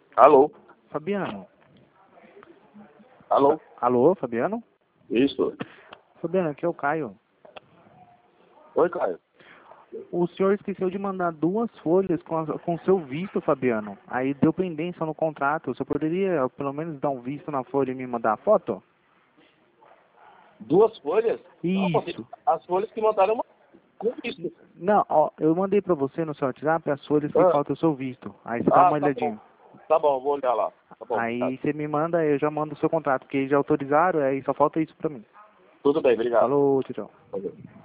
Alô? Fabiano. Alô? Alô, Fabiano? Isso. Fabiano, aqui é o Caio. Oi, Caio. O senhor esqueceu de mandar 2 folhas com seu visto, Fabiano. Aí deu pendência no contrato. O senhor poderia, pelo menos, dar um visto na folha e me mandar a foto? 2 folhas? Isso. Não, as folhas que mandaram com isso. Não, ó, eu mandei pra você no seu WhatsApp as folhas que falta o seu visto. Aí você dá uma Tá olhadinha. bom. Tá bom, vou olhar lá. Tá bom. Aí você me manda, eu já mando o seu contrato, porque eles já autorizaram, aí só falta isso pra mim. Tudo bem, obrigado. Falou, tchau, tchau. Valeu.